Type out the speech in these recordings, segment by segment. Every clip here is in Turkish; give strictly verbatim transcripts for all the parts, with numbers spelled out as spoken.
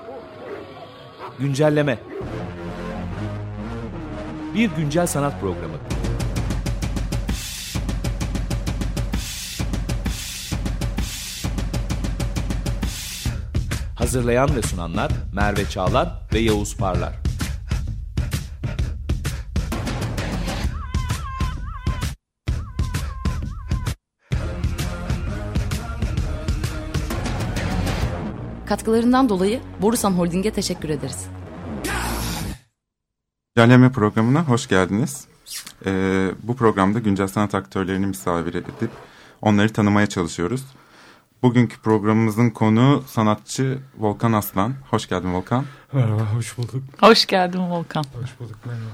Güncelleme. Bir güncel sanat programı. Hazırlayan ve sunanlar Merve Çağlar ve Yavuz Parlar. Katkılarından dolayı Borusan Holding'e teşekkür ederiz. Güncelleme programına hoş geldiniz. Ee, bu programda güncel sanat aktörlerini misafir edip onları tanımaya çalışıyoruz. Bugünkü programımızın konuğu sanatçı Volkan Aslan. Hoş geldin Volkan. Merhaba, hoş bulduk. Hoş geldin Volkan. Hoş bulduk, merhaba.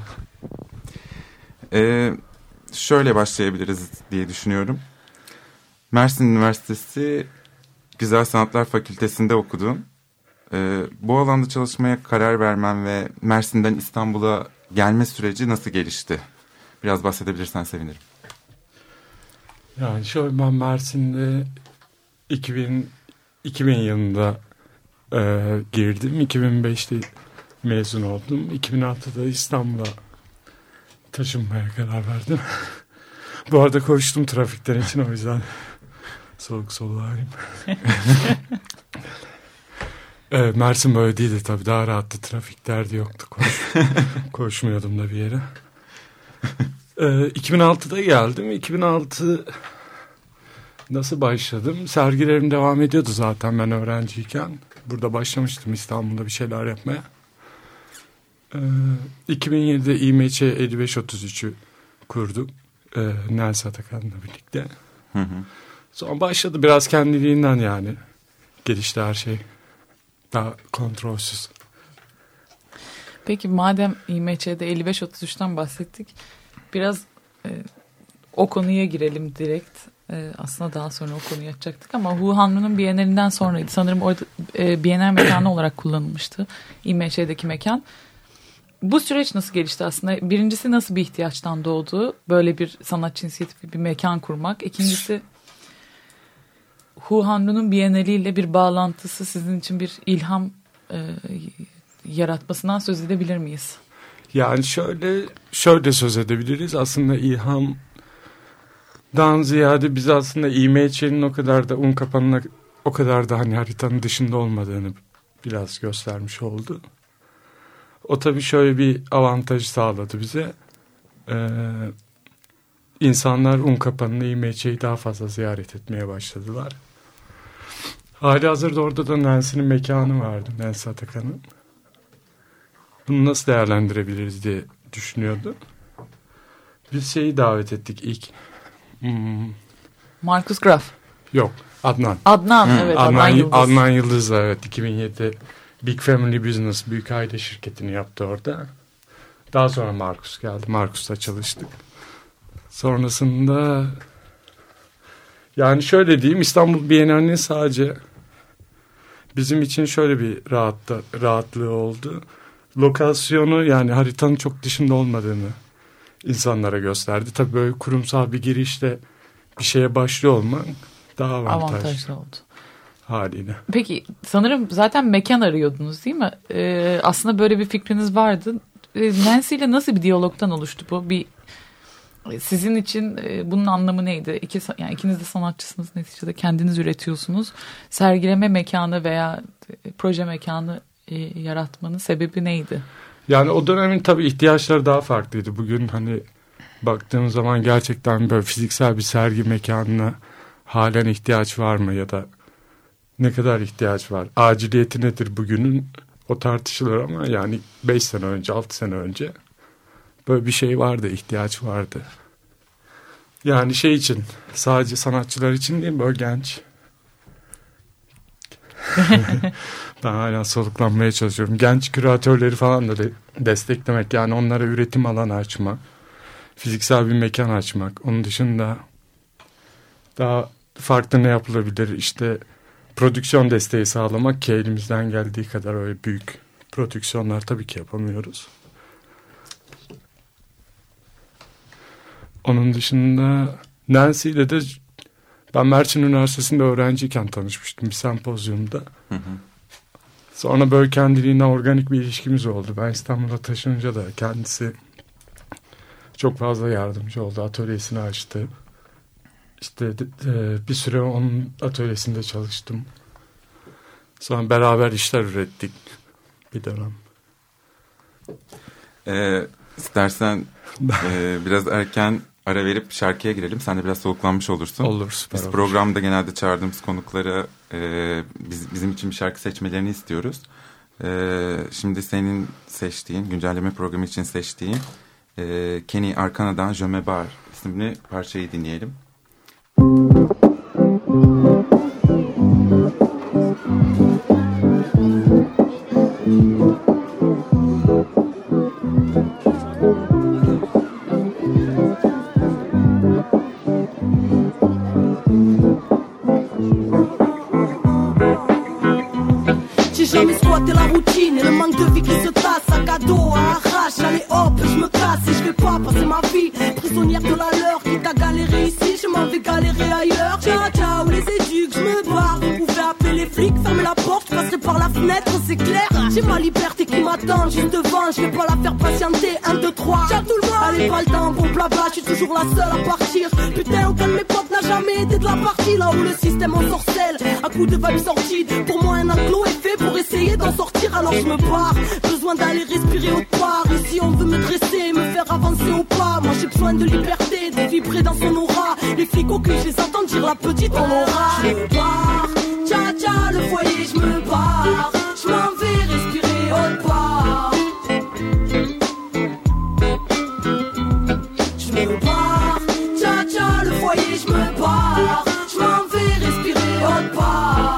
Ee, şöyle başlayabiliriz diye düşünüyorum. Mersin Üniversitesi Güzel Sanatlar Fakültesi'nde okudun. Ee, bu alanda çalışmaya karar vermen ve Mersin'den İstanbul'a gelme süreci nasıl gelişti? Biraz bahsedebilirsen sevinirim. Yani şöyle, ben Mersin'de iki bin, iki bin yılında e, girdim. iki bin beşte mezun oldum. iki bin altıda İstanbul'a taşınmaya karar verdim. Bu arada koştum trafikten için, o yüzden soluk soluğayım. e, Mersin böyle değildi tabii, daha rahattı, trafik derdi yoktu. Koş, koşmuyordum da bir yere. E, iki bin altıda geldim. iki bin altı nasıl başladım? Sergilerim devam ediyordu zaten ben öğrenciyken. Burada başlamıştım İstanbul'da bir şeyler yapmaya. Ee, iki bin yedide İ M Ç elli beş otuz üçü kurduk. Ee, Nelsi Atakan'la birlikte. Hı hı. Sonra başladı biraz kendiliğinden yani. Gelişti her şey. Daha kontrolsüz. Peki madem İ M Ç'de elli beş otuz üçten bahsettik. Biraz e, o konuya girelim direkt. Ee, aslında daha sonra o konuyu açacaktık ama Hu Hanlu'nun Bienalinden sonraydı. Sanırım orada e, Bienal mekanı olarak kullanılmıştı. İ M Ç'deki mekan. Bu süreç nasıl gelişti aslında? Birincisi, nasıl bir ihtiyaçtan doğdu? Böyle bir sanatçı inisiyatifi, bir mekan kurmak. İkincisi, Hu Hanlu'nun Bienali ile bir bağlantısı sizin için bir ilham e, yaratmasından söz edebilir miyiz? Yani şöyle, şöyle söz edebiliriz. Aslında ilham Dan ziyade biz aslında İ M Ç'nin o kadar da Unkapanı'na o kadar da hani haritanın dışında olmadığını biraz göstermiş oldu. O tabii şöyle bir avantaj sağladı bize. Ee, insanlar Unkapanı'nı, İ M Ç'yi daha fazla ziyaret etmeye başladılar. Halihazırda orada da Nancy'nin mekanı vardı, Nelsi Atakan'ın. Bunu nasıl değerlendirebiliriz diye düşünüyordu. Biz şeyi davet ettik ilk. Hmm. Markus Graf. Yok, Adnan. Adnan, hmm. evet. Adnan, Adnan Yıldız. Adnan Yıldız, evet. iki bin yedide Big Family Business, büyük aile şirketini yaptı orada. Daha sonra Markus geldi. Markus'la çalıştık. Sonrasında yani şöyle diyeyim, İstanbul Bienali'nin sadece bizim için şöyle bir rahatla, rahatlığı oldu. Lokasyonu, yani haritanın çok dışında olmadığını insanlara gösterdi. Tabii böyle kurumsal bir girişle bir şeye başlıyor olmak daha avantajlı, avantajlı oldu. Haliyle. Peki sanırım zaten mekan arıyordunuz değil mi? Ee, aslında böyle bir fikriniz vardı. Ee, Nancy ile nasıl bir diyalogtan oluştu bu? Bir sizin için e, bunun anlamı neydi? İki, yani ikiniz de sanatçısınız, neticede kendiniz üretiyorsunuz. Sergileme mekanı veya e, proje mekanı e, yaratmanın sebebi neydi? Yani o dönemin tabii ihtiyaçları daha farklıydı. Bugün hani baktığım zaman gerçekten böyle fiziksel bir sergi mekanına halen ihtiyaç var mı ya da ne kadar ihtiyaç var? Aciliyeti nedir bugünün? O tartışılır ama yani beş sene önce, altı sene önce böyle bir şey vardı, ihtiyaç vardı. Yani şey için, sadece sanatçılar için değil, böyle genç. Ben hala soluklanmaya çalışıyorum. Genç küratörleri falan da de desteklemek, yani onlara üretim alanı açmak, fiziksel bir mekan açmak. Onun dışında daha farklı ne yapılabilir? İşte prodüksiyon desteği sağlamak, ki elimizden geldiği kadar öyle büyük prodüksiyonlar tabii ki yapamıyoruz. Onun dışında Nancy ile de ben Mersin Üniversitesi'nde öğrenciyken tanışmıştım bir sempozyumda. Hı hı. Sonra böyle kendiliğinden organik bir ilişkimiz oldu. Ben İstanbul'a taşınınca da kendisi çok fazla yardımcı oldu. Atölyesini açtı. İşte e, bir süre onun atölyesinde çalıştım. Sonra beraber işler ürettik bir dönem. Ee, istersen e, biraz erken ara verip şarkıya girelim. Sen de biraz soluklanmış olursun. Olur, süper Biz olur. programda genelde çağırdığımız konuklara e, biz, bizim için bir şarkı seçmelerini istiyoruz. E, şimdi senin seçtiğin, güncelleme programı için seçtiğin e, Kenny Arcana'dan Je me barre isimli parçayı dinleyelim. J'ai jamais squatté la routine et le manque de vie qui se tasse. Sac à dos à arrache, allez hop, je me casse et je vais pas passer ma vie prisonnière de la leur. Quitte à galérer ici, je m'en vais galérer ailleurs. Ciao ciao les éduques, je me barre. Vous pouvez appeler les flics, fermez la porte, je passerai par la fenêtre, c'est clair. J'ai ma liberté qui m'attend juste devant, je vais pas la faire patienter. Un, deux, trois, ciao tout le monde. Allez pas le temps, bon blabla, je suis toujours la seule à partir. Putain, aucun de mes potes n'a jamais été de la partie. Là où le système ensorcelle, à coups de vibes sorties. Pour moi un enclos est fait pour essayer d'en sortir, alors je me barre. Besoin d'aller respirer autre part. Ici on veut me dresser, me faire avancer au pas. Moi j'ai besoin de liberté, de vibrer dans son aura. Les flics au cul, je les entends dire la petite on aura. Je me barre, tcha tcha le foyer, je me barre. Je m'en vais respirer autre part. Je me barre, tcha tcha le foyer, je me barre. Je m'en vais respirer autre part.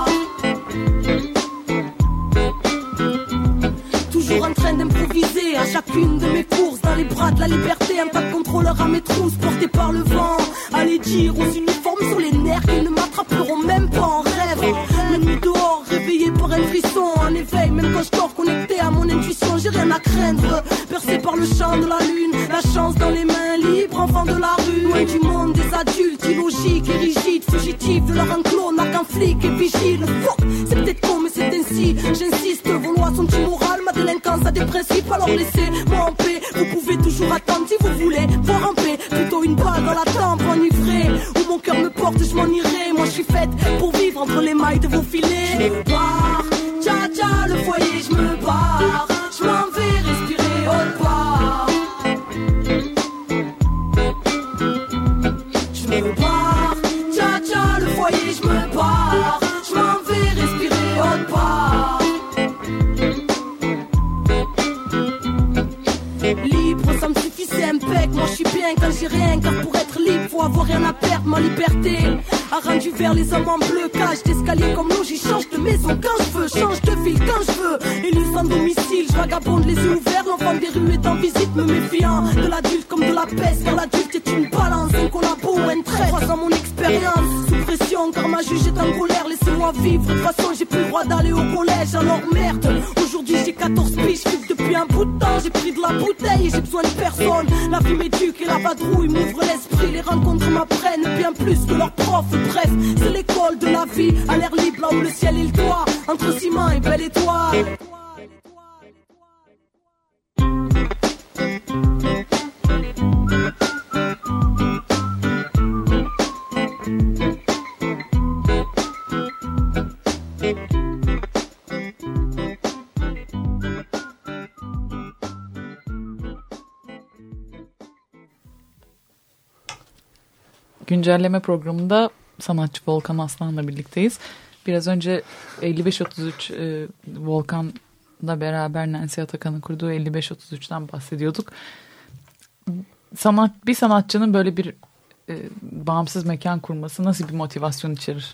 Toujours en train d'improviser à chacune de mes courses. Dans les bras de la liberté, un tas de contrôleurs à mes trousses portés par le vent. Allez dire aux uniformes sur les nerfs qu'ils ne m'attraperont même pas en rêve. La nuit dehors, réveillé par un frisson. En éveil, même quand je dors connecté à mon intuition, j'ai rien à craindre. Bercé par le chant de la lune, la chance dans les mains libres, enfant de la rue. Loin du monde des adultes, illogiques et rigides, fugitifs de leur enclos, n'a qu'un flic et vigile. Fuck, c'est peut-être con mais c'est ainsi, j'insiste, vos lois sont immorales, ma délinquance a des principes, alors laissez-moi en paix. Vous pouvez toujours attendre si vous voulez voir en paix, plutôt une balle dans la tempe enivrée. Où mon cœur me porte, je m'en irai. Moi je suis faite pour vivre entre les mailles de vos filets. Je me barre, tcha tcha le foyer, je me barre. Je m'en vais respirer autre part. Je me barre, tcha tcha le foyer, je me barre. Je m'en vais respirer autre part. Libre, ça me suffit, c'est impec. Moi je suis bien quand j'ai rien, car pour être libre, faut avoir rien à perdre. Ma liberté a rendu vers les hommes en bleu. Cage d'escalier comme l'eau, j'y change de maison quand je veux. Change de ville quand je veux. Élu sans domicile, je vagabonde les yeux ouverts. L'enfant des rues est en visite, me méfiant de l'adulte comme de la peste. Car l'adulte est une balance, un collabo ou un trait. Croisant mon expérience, sous pression, car ma juge est en colère. Laissez-moi vivre, de toute façon j'ai plus le droit d'aller au collège. Alors merde, aujourd'hui j'ai quatorze piges, je depuis un bout de temps. J'ai pris de la bouteille et j'ai besoin de personne. La vie m'éduque et la vadrouille m'ouvre l'esprit. Les rencontres m'apprennent bien plus que leurs profs. Bref, c'est l'école de la vie, à l'air libre là où le ciel est le toit. Entre ciment et belle étoile. Güncelleme programında sanatçı Volkan Aslan'la birlikteyiz. Biraz önce elli beş otuz üç e, Volkan'la beraber Nancy Atakan'ın kurduğu elli beş otuz üçten bahsediyorduk. Sanat, bir sanatçının böyle bir e, bağımsız mekan kurması nasıl bir motivasyon içerir?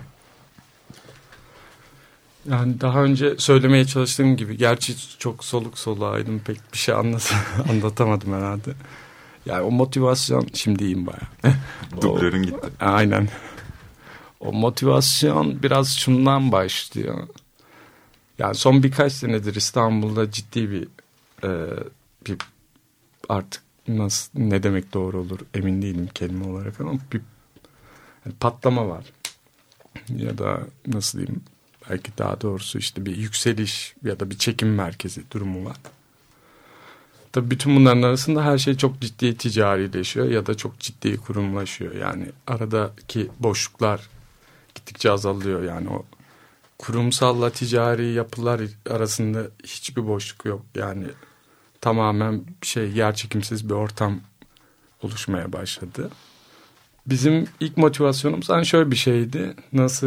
Yani daha önce söylemeye çalıştığım gibi, gerçi çok soluk soluğaydım, pek bir şey anlat anlatamadım herhalde. Yani o motivasyon, şimdi iyiyim bayağı. Dublörün gitti. Aynen. O motivasyon biraz şundan başlıyor. Yani son birkaç senedir İstanbul'da ciddi bir, e, bir artık nasıl, ne demek doğru olur emin değilim kelime olarak, ama bir yani patlama var. Ya da nasıl diyeyim, belki daha doğrusu işte bir yükseliş ya da bir çekim merkezi durumu var. Tabii bütün bunların arasında her şey çok ciddi ticarileşiyor ya da çok ciddi kurumlaşıyor. Yani aradaki boşluklar gittikçe azalıyor. Yani o kurumsalla ticari yapılar arasında hiçbir boşluk yok. Yani tamamen şey yerçekimsiz bir ortam oluşmaya başladı. Bizim ilk motivasyonumuz hani şöyle bir şeydi. Nasıl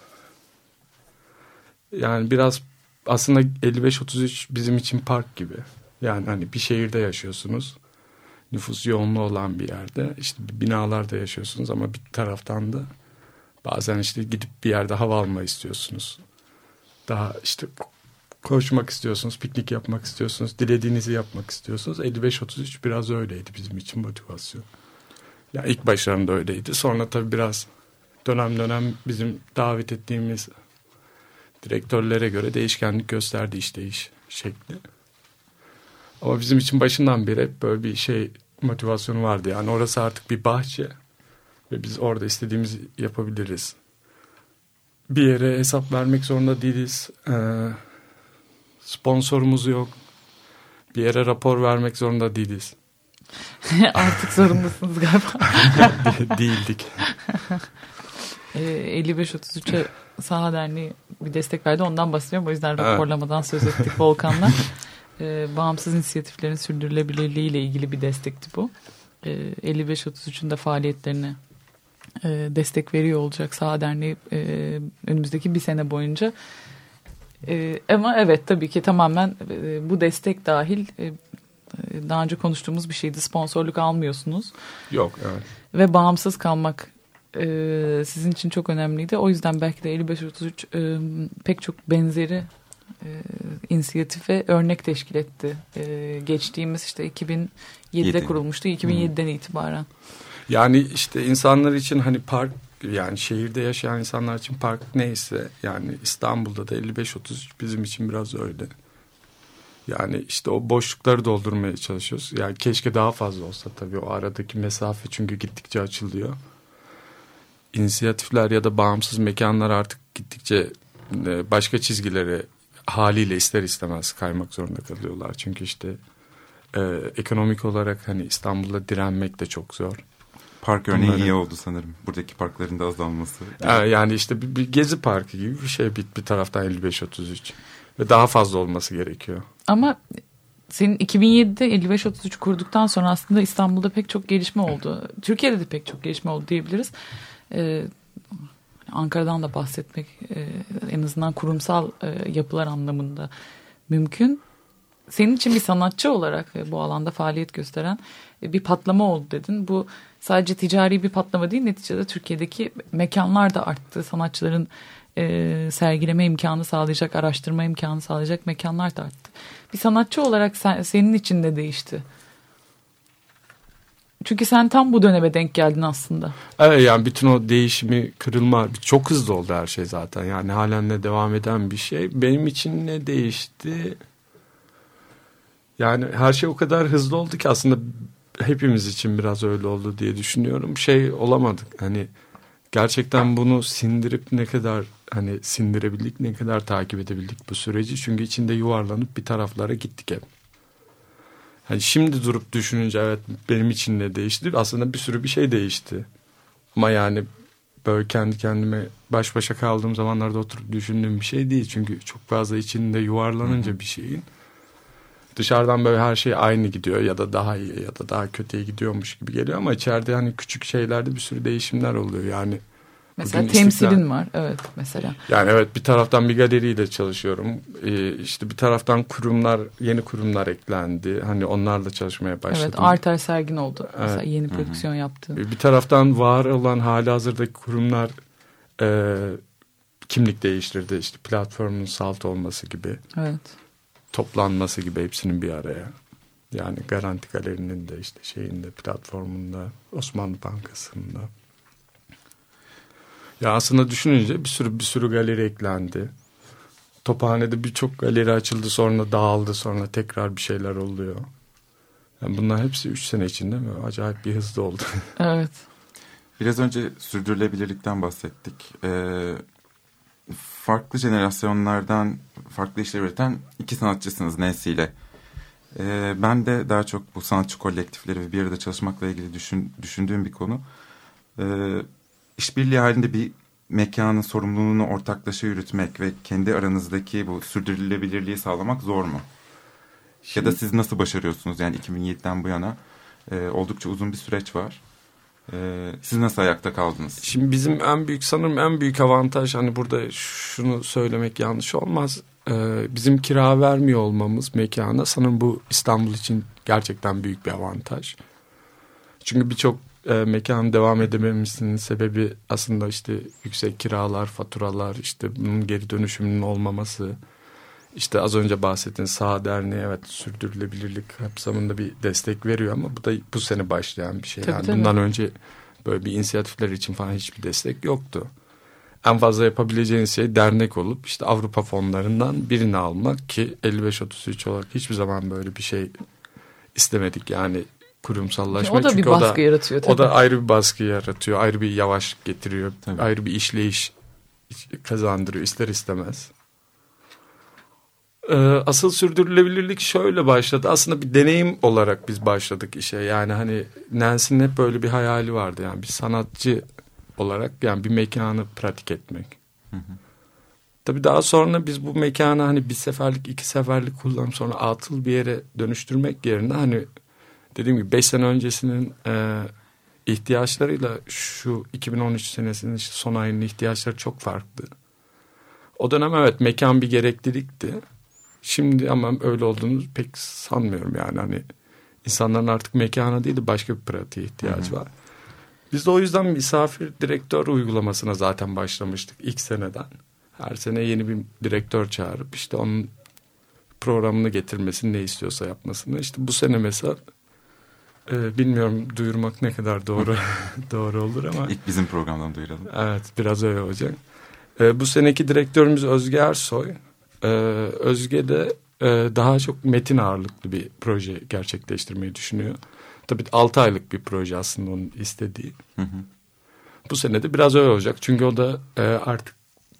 yani biraz aslında elli beş otuz üç bizim için park gibi. Yani hani bir şehirde yaşıyorsunuz. Nüfus yoğunluğu olan bir yerde. İşte binalarda yaşıyorsunuz ama bir taraftan da bazen işte gidip bir yerde hava almayı istiyorsunuz. Daha işte koşmak istiyorsunuz, piknik yapmak istiyorsunuz, dilediğinizi yapmak istiyorsunuz. elli beş otuz üç biraz öyleydi bizim için motivasyon. Yani ilk başlarında öyleydi. Sonra tabii biraz dönem dönem bizim davet ettiğimiz direktörlere göre değişkenlik gösterdi işleyiş şekli. Ama bizim için başından beri hep böyle bir şey motivasyonu vardı. Yani orası artık bir bahçe ve biz orada istediğimizi yapabiliriz. Bir yere hesap vermek zorunda değiliz. Ee, sponsorumuz yok. Bir yere rapor vermek zorunda değiliz. Artık zorundasınız galiba. Değildik. e, elli beş otuz üçe Saha Derneği bir destek verdi. Ondan bahsediyorum. O yüzden raporlamadan söz ettik Volkan'la. E, bağımsız inisiyatiflerin sürdürülebilirliği ile ilgili bir destekti bu. E, elli beş otuz üçün de faaliyetlerine e, destek veriyor olacak Saha Derneği e, önümüzdeki bir sene boyunca. E, ama evet tabii ki tamamen e, bu destek dahil e, daha önce konuştuğumuz bir şeydi. Sponsorluk almıyorsunuz. Yok evet. Ve bağımsız kalmak e, sizin için çok önemliydi. O yüzden belki de elli beş otuz üç e, pek çok benzeri e, inisiyatife örnek teşkil etti. E, geçtiğimiz işte iki bin yedide Yedi. kurulmuştu. iki bin yediden hmm. itibaren. Yani işte insanlar için hani park, yani şehirde yaşayan insanlar için park neyse, yani İstanbul'da da elli beş otuz üç bizim için biraz öyle. Yani işte o boşlukları doldurmaya çalışıyoruz. Yani keşke daha fazla olsa tabii, o aradaki mesafe çünkü gittikçe açılıyor. İnisiyatifler ya da bağımsız mekanlar artık gittikçe başka çizgilere haliyle ister istemez kaymak zorunda kalıyorlar. Çünkü işte e, ekonomik olarak hani İstanbul'da direnmek de çok zor. Park örneği Bunları... iyi oldu sanırım. Buradaki parkların da azalması. Yani, yani işte bir, bir gezi parkı gibi bir şey bir, bir taraftan elli beş otuz üç. Ve daha fazla olması gerekiyor. Ama senin iki bin yedide elli beş otuz üç kurduktan sonra aslında İstanbul'da pek çok gelişme oldu. Türkiye'de de pek çok gelişme oldu diyebiliriz. Ee, Ankara'dan da bahsetmek e, en azından kurumsal e, yapılar anlamında mümkün. Senin için bir sanatçı olarak e, bu alanda faaliyet gösteren e, bir patlama oldu dedin. Bu sadece ticari bir patlama değil, neticede Türkiye'deki mekanlar da arttı. Sanatçıların e, sergileme imkanı sağlayacak, araştırma imkanı sağlayacak mekanlar da arttı. Bir sanatçı olarak sen, senin için de değişti. Çünkü sen tam bu döneme denk geldin aslında. Evet, yani bütün o değişimi, kırılma çok hızlı oldu her şey zaten. Yani halen de devam eden bir şey. Benim için ne değişti? Yani her şey o kadar hızlı oldu ki aslında hepimiz için biraz öyle oldu diye düşünüyorum. Şey olamadık, hani gerçekten bunu sindirip ne kadar hani sindirebildik, ne kadar takip edebildik bu süreci. Çünkü içinde yuvarlanıp bir taraflara gittik hep. Hani şimdi durup düşününce evet benim için ne değişti? Aslında bir sürü bir şey değişti. Ama yani böyle kendi kendime baş başa kaldığım zamanlarda oturup düşündüğüm bir şey değil. Çünkü çok fazla içinde yuvarlanınca bir şeyin dışarıdan böyle her şey aynı gidiyor ya da daha iyi ya da daha kötüye gidiyormuş gibi geliyor. Ama içeride hani küçük şeylerde bir sürü değişimler oluyor yani. Mesela temsilin İstiklal... var, evet mesela. Yani evet, bir taraftan bir galeriyle çalışıyorum. Ee, işte bir taraftan kurumlar, yeni kurumlar eklendi. Hani onlarla çalışmaya başladım. Evet, Arter sergin oldu. Evet. Mesela yeni prodüksiyon Hı-hı. yaptığın. Bir taraftan var olan hali hazırdaki kurumlar e, kimlik değiştirdi. İşte platformun salt olması gibi. Evet. Toplanması gibi, hepsinin bir araya. Yani Garanti Galeri'nin de işte şeyinde, platformunda, Osmanlı Bankası'nda. Ya aslında düşününce bir sürü bir sürü galeri eklendi. Tophane'de birçok galeri açıldı, sonra dağıldı, sonra tekrar bir şeyler oluyor. Yani bunlar hepsi üç sene içinde mi? Acayip bir hızlı oldu. Evet. Biraz önce sürdürülebilirlikten bahsettik. Ee, farklı jenerasyonlardan farklı işler üreten iki sanatçısınız Nancy ile. Ee, ben de daha çok bu sanatçı kolektifleri ve bir arada çalışmakla ilgili düşün, düşündüğüm bir konu. Ee, işbirliği halinde bir mekanın sorumluluğunu ortaklaşa yürütmek ve kendi aranızdaki bu sürdürülebilirliği sağlamak zor mu? Şimdi, ya da siz nasıl başarıyorsunuz? Yani iki bin yediden bu yana e, oldukça uzun bir süreç var. E, siz nasıl ayakta kaldınız? Şimdi bizim en büyük sanırım en büyük avantaj, hani burada şunu söylemek yanlış olmaz. Ee, bizim kira vermiyor olmamız mekana sanırım bu İstanbul için gerçekten büyük bir avantaj. Çünkü birçok e, mekanın devam edememesinin sebebi aslında işte yüksek kiralar, faturalar, işte bunun geri dönüşümünün olmaması. İşte az önce bahsettiğiniz Saha Derneği evet sürdürülebilirlik kapsamında bir destek veriyor ama bu da bu sene başlayan bir şey. Tabii, yani tabii. bundan önce böyle bir inisiyatifler için falan hiçbir destek yoktu. En fazla yapabileceğiniz şey dernek olup işte Avrupa fonlarından birini almak ki elli beş otuz üç olarak hiçbir zaman böyle bir şey istemedik yani kurumsallaşma. O da Çünkü bir baskı o da, yaratıyor tabii. O da ayrı bir baskı yaratıyor, ayrı bir yavaşlık getiriyor, Tabii. ayrı bir işleyiş kazandırıyor ister istemez. Asıl sürdürülebilirlik şöyle başladı. Aslında bir deneyim olarak biz başladık işe. Yani hani Nancy'nin hep böyle bir hayali vardı. Yani bir sanatçı olarak yani bir mekanı pratik etmek. Hı hı. Tabii daha sonra biz bu mekanı hani bir seferlik iki seferlik kullanıp sonra atıl bir yere dönüştürmek yerine hani dediğim gibi beş sene öncesinin e, ihtiyaçlarıyla şu iki bin on üç senesinin işte son ayının ihtiyaçları çok farklı. O dönem evet mekan bir gereklilikti. Şimdi ama öyle olduğunu pek sanmıyorum yani hani insanların artık mekana değil de başka bir pratiğe ihtiyacı var. Biz de o yüzden misafir direktör uygulamasına zaten başlamıştık ilk seneden. Her sene yeni bir direktör çağırıp işte onun programını getirmesini ne istiyorsa yapmasını. İşte bu sene mesela e, bilmiyorum duyurmak ne kadar doğru doğru olur ama. İlk bizim programdan duyuralım. Evet biraz öyle olacak. E, bu seneki direktörümüz Özge Ersoy. Ee, Özge de e, daha çok metin ağırlıklı bir proje gerçekleştirmeyi düşünüyor. Tabii altı aylık bir proje aslında onun istediği. Hı hı. Bu sene de biraz öyle olacak. Çünkü o da e, artık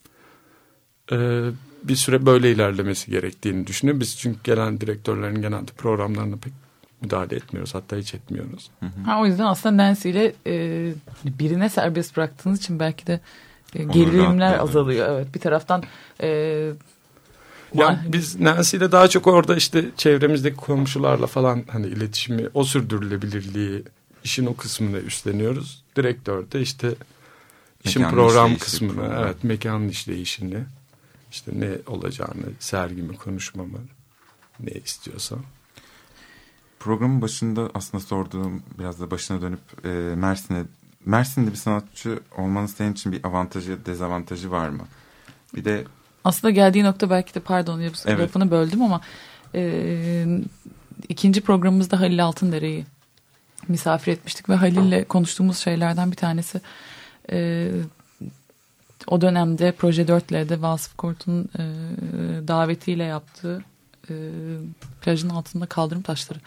e, bir süre böyle ilerlemesi gerektiğini düşünüyor. Biz çünkü gelen direktörlerin genelde programlarına pek müdahale etmiyoruz. Hatta hiç etmiyoruz. Hı hı. Ha, o yüzden aslında Nancy ile e, birine serbest bıraktığınız için belki de e, gerilimler azalıyor. Evet, bir taraftan e, yani biz Nancy ile daha çok orada işte çevremizdeki komşularla falan hani iletişimi, o sürdürülebilirliği, işin o kısmını üstleniyoruz. Direktör de işte işin mekanın program işleyişi, kısmını, program. evet mekanın işleyişini, işte ne olacağını, sergimi, konuşmamı, ne istiyorsam. Programın başında aslında sorduğum, biraz da başına dönüp e, Mersin'e, Mersin'de bir sanatçı olmanın senin için bir avantajı, dezavantajı var mı? Bir de aslında geldiği nokta belki de pardon evet. lafını böldüm ama e, ikinci programımızda Halil Altındere'yi misafir etmiştik ve Halil'le konuştuğumuz şeylerden bir tanesi e, o dönemde Proje dört L'de Vasıf Kort'un e, davetiyle yaptığı e, plajın altında kaldırım taşları.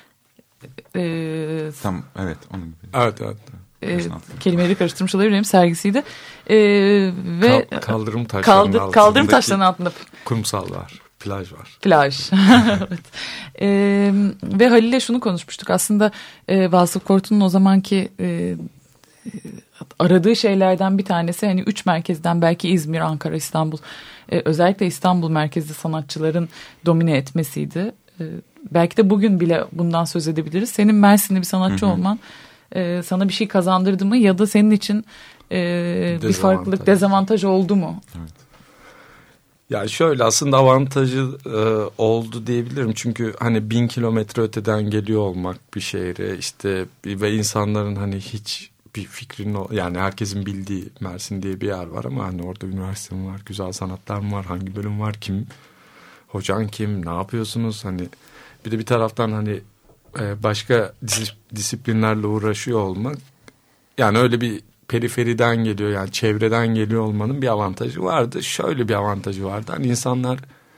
E, tam evet onun gibi. Evet evet. E, kelimeleri karıştırmış olabilirim sergisiydi. E, ve Kal, kaldırım taşlarının kaldı, altındaki kaldırım taşlarının altında kumsal var, plaj var. Plaj. Evet. E, ve Halil'le şunu konuşmuştuk. Aslında e, Vasıf Kort'un o zamanki e, aradığı şeylerden bir tanesi hani üç merkezden belki İzmir, Ankara, İstanbul e, özellikle İstanbul merkezli sanatçıların domine etmesiydi. E, belki de bugün bile bundan söz edebiliriz. Senin Mersin'de bir sanatçı hı hı. olman e, sana bir şey kazandırdı mı ya da senin için e, bir farklılık, dezavantaj oldu mu? Evet. Ya şöyle aslında avantajı e, oldu diyebilirim. Çünkü hani bin kilometre öteden geliyor olmak bir şehre işte ve insanların hani hiç bir fikrin yani herkesin bildiği Mersin diye bir yer var ama hani orada üniversite mi var, güzel sanatlar mı var, hangi bölüm var, kim, hocan kim, ne yapıyorsunuz hani bir de bir taraftan hani e, başka dis- disiplinlerle uğraşıyor olmak yani öyle bir periferiden geliyor yani çevreden geliyor olmanın bir avantajı vardı. Şöyle bir avantajı vardı. Hani insanlar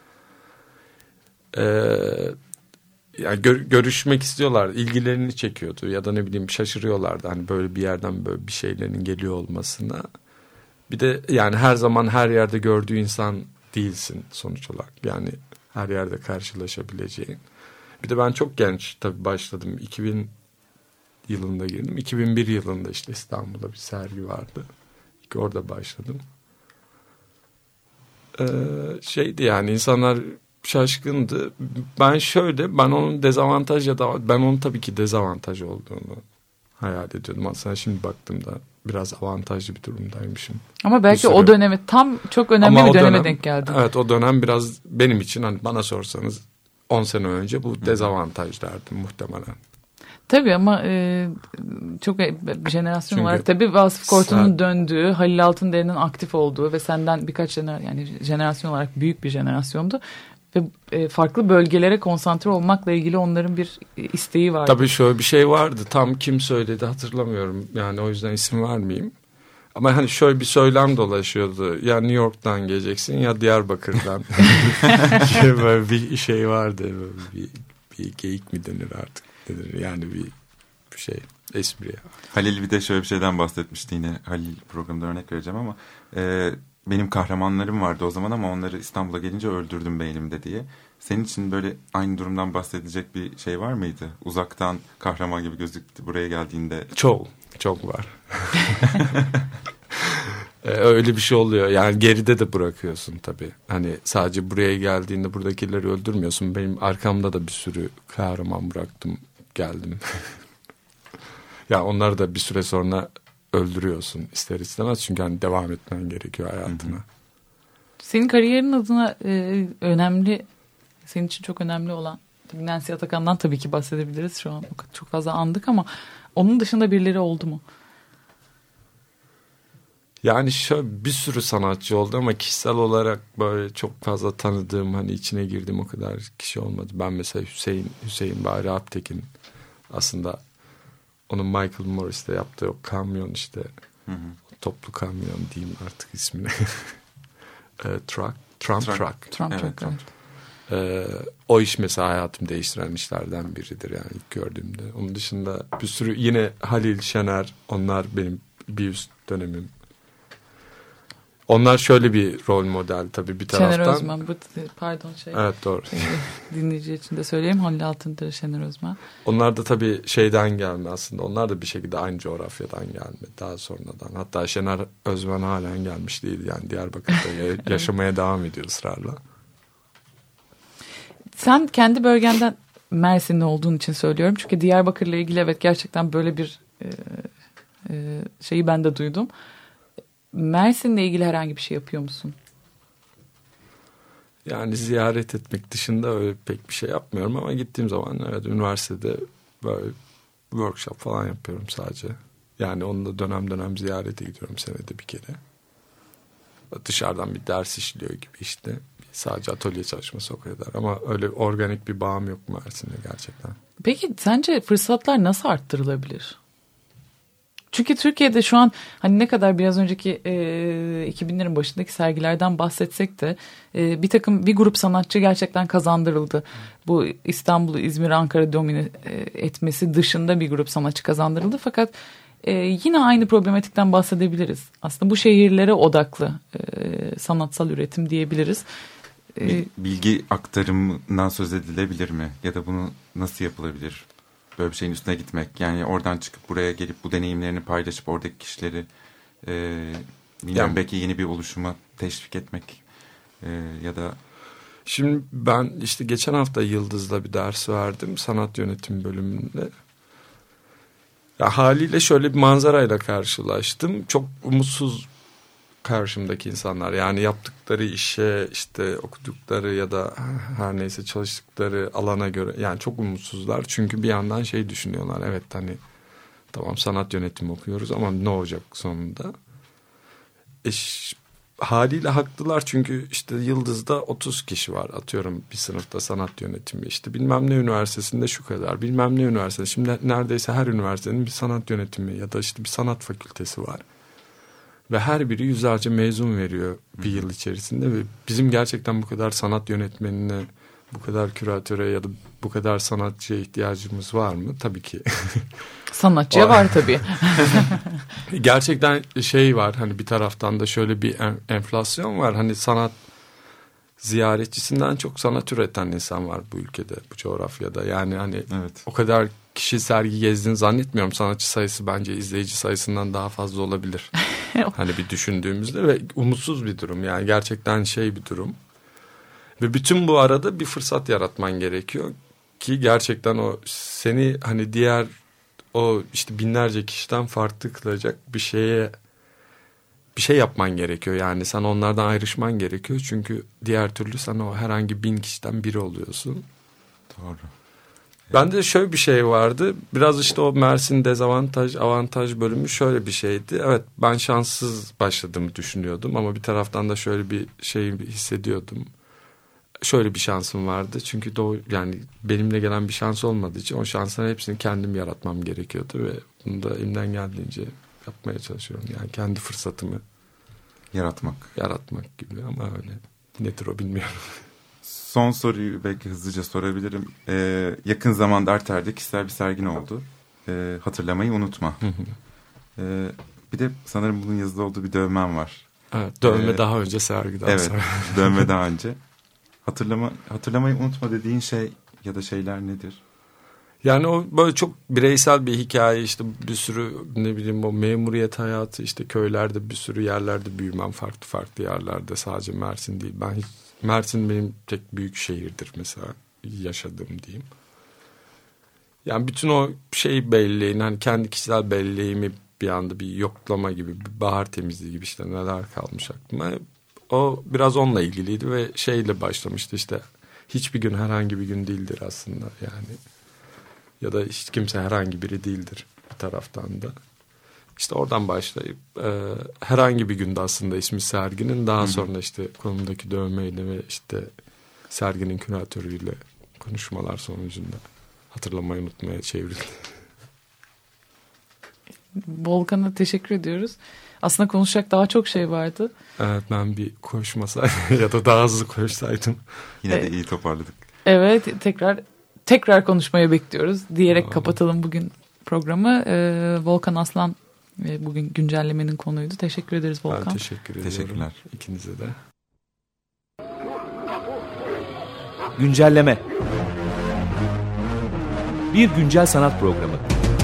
e, yani gör, görüşmek istiyorlar. İlgilerini çekiyordu ya da ne bileyim şaşırıyorlardı. Hani böyle bir yerden böyle bir şeylerin geliyor olmasına. Bir de yani her zaman her yerde gördüğü insan değilsin sonuç olarak. Yani her yerde karşılaşabileceğin. Bir de ben çok genç tabii başladım. iki bin yılında girdim. iki bin bir yılında işte İstanbul'da bir sergi vardı. İlk orada başladım. Ee, şeydi yani insanlar şaşkındı. Ben şöyle, ben onun dezavantaj ya da ben onun tabii ki dezavantaj olduğunu hayal ediyordum. Aslında şimdi baktığımda biraz avantajlı bir durumdaymışım. Ama belki o döneme tam çok önemli Ama bir döneme dönem, denk geldi. Evet, o dönem biraz benim için, hani bana sorsanız on sene önce bu dezavantaj derdim muhtemelen. Tabii ama e, çok jenerasyon Çünkü olarak tabii Vasıf Kortun'un sen... döndüğü, Halil Altınderi'nin aktif olduğu ve senden birkaç jener, yani jenerasyon olarak büyük bir jenerasyondu. Ve e, farklı bölgelere konsantre olmakla ilgili onların bir e, isteği vardı. Tabii şöyle bir şey vardı. Tam kim söyledi hatırlamıyorum. Yani o yüzden isim vermeyeyim. Ama hani şöyle bir söylem dolaşıyordu. Ya New York'tan geleceksin ya Diyarbakır'dan. Böyle bir şey vardı. Böyle bir, bir geyik mi denir artık? Denir. Yani bir, bir şey. Espri. Halil bir de şöyle bir şeyden bahsetmişti yine. Halil programda örnek vereceğim ama... E, benim kahramanlarım vardı o zaman ama onları İstanbul'a gelince öldürdüm beynimde diye. Senin için böyle aynı durumdan bahsedecek bir şey var mıydı? Uzaktan kahraman gibi gözüktü buraya geldiğinde. Çok, çok var. Öyle bir şey oluyor. Yani geride de bırakıyorsun tabii. Hani sadece buraya geldiğinde buradakileri öldürmüyorsun. Benim arkamda da bir sürü kahraman bıraktım, geldim. Ya onları da bir süre sonra öldürüyorsun ister istemez, çünkü hani devam etmen gerekiyor hayatına. Hı hı. Senin kariyerin adına e, önemli, senin için çok önemli olan, tabii Nancy Atakan'dan tabii ki bahsedebiliriz, şu an çok fazla andık ama onun dışında birileri oldu mu? Yani şöyle bir sürü sanatçı oldu ama kişisel olarak böyle çok fazla tanıdığım, hani içine girdiğim o kadar kişi olmadı. Ben mesela Hüseyin Hüseyin Bari Aptekin, aslında onun Michael Morris'te yaptığı o kamyon işte, hı hı. toplu kamyon diyeyim artık ismini. e, truck, Trump Truck. Truck. Trump evet, Truck. Trump. E, o iş mesela hayatımı değiştiren işlerden biridir yani ilk gördüğümde. Onun dışında bir sürü yine Halil, Şener, onlar benim bir üst dönemim. Onlar şöyle bir rol model tabii bir taraftan. Şener Özmen, bu, pardon şey. Evet, doğru. Dinleyici için de söyleyeyim, Halil Altındere, Şener Özmen. Onlar da tabii şeyden gelme aslında. Onlar da bir şekilde aynı coğrafyadan gelme daha sonradan. Hatta Şener Özmen halen gelmiş değil yani, Diyarbakır'da yaşamaya devam ediyor ısrarla. Sen kendi bölgenden Mersinli olduğun için söylüyorum. Çünkü Diyarbakır'la ilgili evet gerçekten böyle bir e, e, şeyi ben de duydum. Mersin'le ilgili herhangi bir şey yapıyor musun? Yani ziyaret etmek dışında öyle pek bir şey yapmıyorum ama gittiğim zaman evet üniversitede böyle workshop falan yapıyorum sadece. Yani onu da dönem dönem ziyarete gidiyorum senede bir kere. Dışarıdan bir ders işliyor gibi işte. Sadece atölye çalışması o kadar ama öyle organik bir bağım yok Mersin'de gerçekten. Peki sence fırsatlar nasıl arttırılabilir? Çünkü Türkiye'de şu an hani ne kadar biraz önceki e, iki binlerin başındaki sergilerden bahsetsek de e, bir takım bir grup sanatçı gerçekten kazandırıldı. Bu İstanbul'u, İzmir'i, Ankara domine e, etmesi dışında bir grup sanatçı kazandırıldı. Fakat e, yine aynı problematikten bahsedebiliriz. Aslında bu şehirlere odaklı e, sanatsal üretim diyebiliriz. E, Bilgi aktarımından söz edilebilir mi? Ya da bunu nasıl yapılabilir? Böyle bir şeyin üstüne gitmek. Yani oradan çıkıp buraya gelip bu deneyimlerini paylaşıp oradaki kişileri e, bilmiyorum, yani, belki yeni bir oluşuma teşvik etmek e, ya da... Şimdi ben işte geçen hafta Yıldız'da bir ders verdim sanat yönetimi bölümünde. Ya haliyle şöyle bir manzarayla karşılaştım. Çok umutsuz karşımdaki insanlar. Yani yaptıkları işe, işte okudukları ya da her neyse çalıştıkları alana göre yani çok umutsuzlar. Çünkü bir yandan şey düşünüyorlar. Evet hani tamam sanat yönetimi okuyoruz ama ne olacak sonunda? E, haliyle haklılar çünkü işte Yıldız'da otuz kişi var. Atıyorum bir sınıfta sanat yönetimi, işte bilmem ne üniversitesinde şu kadar, bilmem ne üniversitesi. Şimdi neredeyse her üniversitenin bir sanat yönetimi ya da işte bir sanat fakültesi var. Ve her biri yüzlerce mezun veriyor bir yıl içerisinde ve bizim gerçekten bu kadar sanat yönetmenine bu kadar küratöre ya da bu kadar sanatçıya ihtiyacımız var mı? Tabii ki. Sanatçıya var tabii. Gerçekten şey var, hani bir taraftan da şöyle bir enflasyon var. Hani sanat ziyaretçisinden çok sanat üreten insan var bu ülkede, bu coğrafyada. Yani hani evet. O kadar kişi sergi gezdiğini zannetmiyorum. Sanatçı sayısı bence izleyici sayısından daha fazla olabilir. Hani bir düşündüğümüzde ve umutsuz bir durum. Yani gerçekten şey bir durum. Ve bütün bu arada bir fırsat yaratman gerekiyor ki gerçekten o seni hani diğer o işte binlerce kişiden farklı kılacak bir şeye bir şey yapman gerekiyor. Yani sen onlardan ayrışman gerekiyor. Çünkü diğer türlü sen o herhangi bin kişiden biri oluyorsun. Doğru. Bende şöyle bir şey vardı. Biraz işte o Mersin dezavantaj, avantaj bölümü şöyle bir şeydi. Evet, ben şanssız başladığımı düşünüyordum ama bir taraftan da şöyle bir şey hissediyordum. Şöyle bir şansım vardı. Çünkü doğu, yani benimle gelen bir şans olmadığı için o şansların hepsini kendim yaratmam gerekiyordu ve bunu da elimden geldiğince yapmaya çalışıyorum. Yani kendi fırsatımı yaratmak. Yaratmak gibi ama öyle. Nedir o bilmiyorum. Son soruyu belki hızlıca sorabilirim. Ee, yakın zamanda Arter'de kişisel bir sergin oldu. Ee, hatırlamayı unutma. ee, bir de sanırım bunun yazılı olduğu bir dövmen var. Evet, dövme ee, daha önce sergiden evet, sonra. Evet, dövme daha önce. Hatırlama, hatırlamayı unutma dediğin şey ya da şeyler nedir? Yani o böyle çok bireysel bir hikaye, işte bir sürü ne bileyim o memuriyet hayatı, işte köylerde bir sürü yerlerde büyümem, farklı farklı yerlerde, sadece Mersin değil. Ben hiç, Mersin benim tek büyük şehirdir mesela, yaşadığım diyeyim. Yani bütün o şey belleğini, hani kendi kişisel belleğimi bir anda bir yoklama gibi, bir bahar temizliği gibi, işte neler kalmış aklıma. O biraz onunla ilgiliydi ve şeyle başlamıştı, işte hiçbir gün herhangi bir gün değildir aslında yani. Ya da hiç kimse herhangi biri değildir bir taraftan da. İşte oradan başlayıp e, herhangi bir günde aslında ismi serginin, daha sonra işte konumdaki dövmeyle ve işte serginin küratörüyle konuşmalar sonucunda hatırlamayı unutmaya çevrildi. Volkan'a teşekkür ediyoruz. Aslında konuşacak daha çok şey vardı. Evet, ben bir koşmasaydım ya da daha hızlı koşsaydım. Yine de iyi toparladık. Evet, tekrar tekrar konuşmaya bekliyoruz diyerek Aa, kapatalım bugün programı. Ee, Volkan Aslan e, bugün güncellemenin konuydu. Teşekkür ederiz Volkan. Ben teşekkür ediyorum. Teşekkürler. İkinize de. Güncelleme. Bir güncel sanat programı.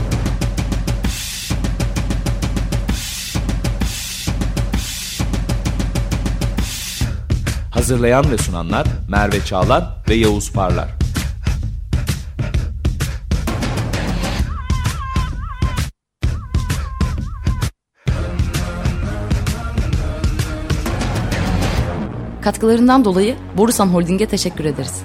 Hazırlayan ve sunanlar Merve Çağlar ve Yavuz Parlar. Katkılarından dolayı Borusan Holding'e teşekkür ederiz.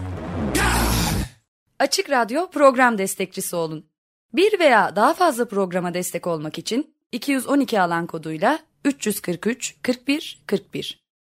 Açık Radyo program destekçisi olun. Bir veya daha fazla programa destek olmak için iki yüz on iki alan koduyla üç yüz kırk üç kırk bir kırk bir